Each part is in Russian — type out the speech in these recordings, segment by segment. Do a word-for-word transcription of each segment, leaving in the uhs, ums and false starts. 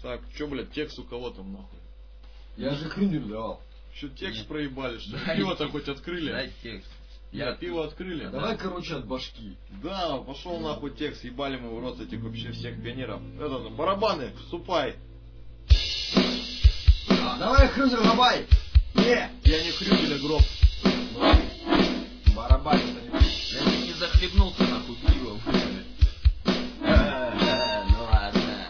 Так, чё, блядь, текст у кого там нахуй? Я же хрень давал. Что, текст Нет. проебали, что ли? Дай Пиво-то хоть открыли? Дай текст. Я пиво открыли. Давай, короче, от башки. Да, пошел нахуй текст, ебали мы в рот этих вообще всех пионеров. Это, барабаны, вступай. А, давай, хрюзер, давай. Не, я не хрюгеля гроб. Барабанит они. Я чуть не захлебнулся нахуй пивом. Ну ладно.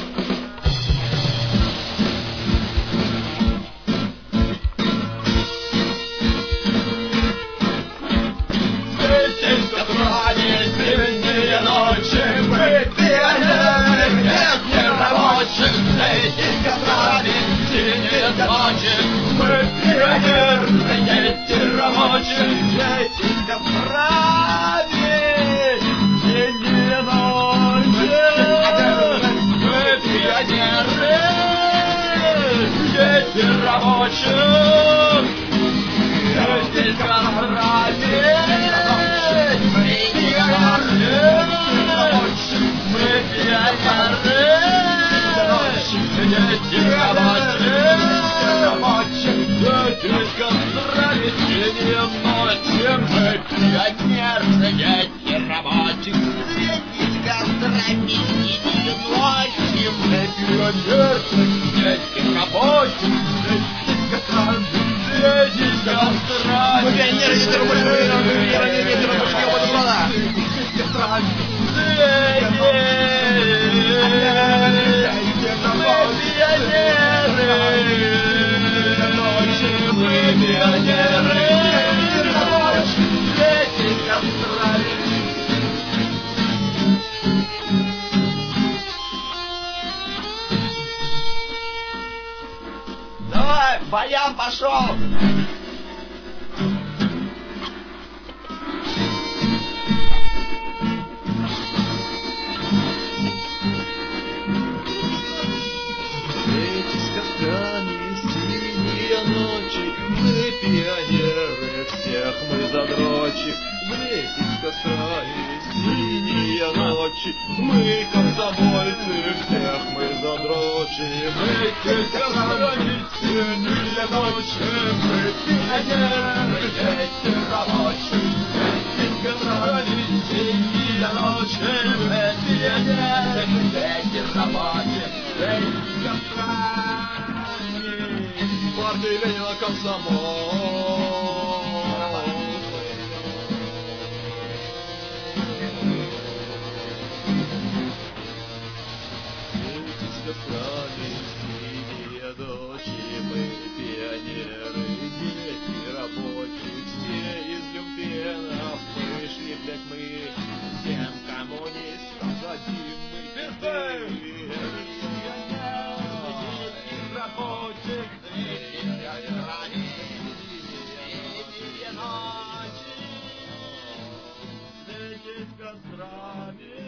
Светись, как ранее зимние ночи, мы пионеры, не рабочих. Светись, как ранее зимние ночи, мы пионеры, не рабочих. Светись, как ранее зимние ночи, мы пионеры, дети рабочих. Светись, как ранее. Давай, баян пошел! Светись кострами синие ночи, мы пионеры, всех мы задрочим. Светись кострами синие ночи, мы комсомольцы, всех мы задрочим. Светись кострами синие ночи, мы пионеры, дети рабочие. Светись кострами синие ночи, мы пионеры, дети рабочие. Партия Ленина, комсомол. Светись кострами синие ночи, мы пионеры, дети рабочих, все из люмпенов вышли, блядь, мы всем коммунистам дадим мы пизды. Рабочих, светись кострами.